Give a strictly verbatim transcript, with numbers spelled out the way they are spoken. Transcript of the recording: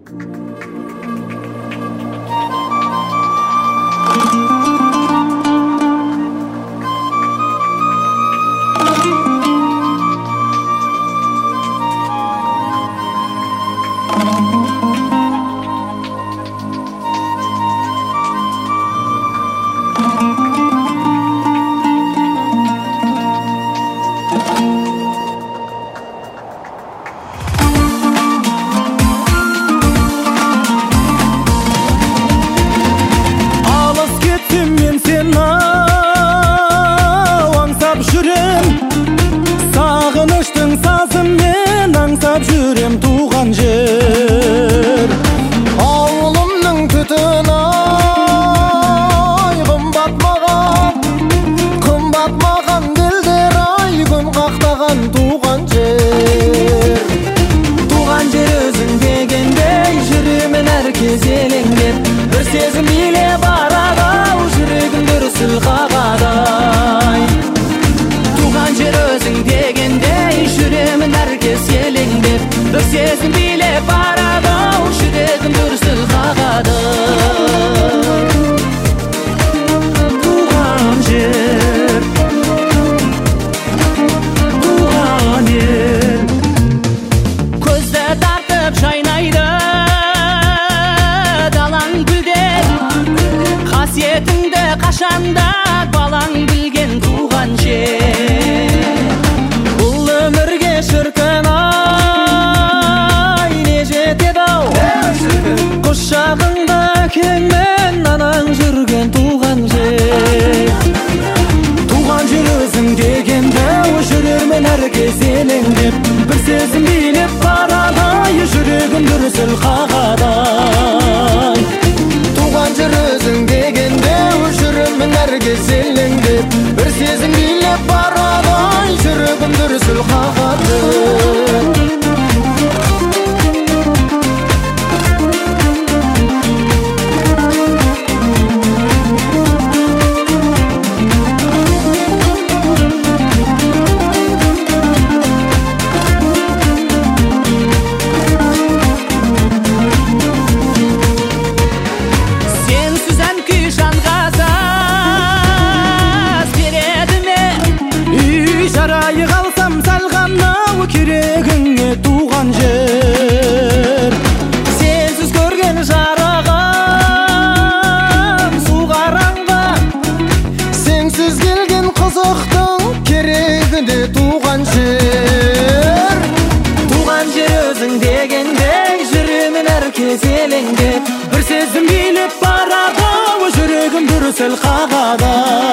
Жүрем туған жер ауылымның түтін ай қымбат маған қымбат маған белдер ай күн қақтаған туған жер туған жер өзің дегендей жүремін әр кез елеңдеп бір сезім билеп барады ау жүрегім дүрсіл қағады туған жер өзің дегендей жүремін әр кез елеңдеп бір сезім билеп барады ау жүрегім дүрсіл қағады туған жер туған ел көзді тартып жайнайды далаң гүлдер қасиетіңді қашанда балаң білген туған жер бұл өмірге шіркін құшағыңда кеңмен анаң жүрген туған жер туған жер өзің дегенде жүрермен әр кез елеңдеп бір сезім билеп барады жүрегім дүрсіл қағады туған жер өзің дегенде жүрермен әр кез елеңдеп бір сезім билеп барады жүрегім дүрсіл қағады жарай қалсам сәл ғана керегіңе туған жер сенсіз көрген жарығым су қараңғы сенсіз келген қызықтың керегінде туған жер туған жер өзің дегендей жүремін әр кез елеңдеп бір сезім билеп барады жүрегім дүрсіл қағады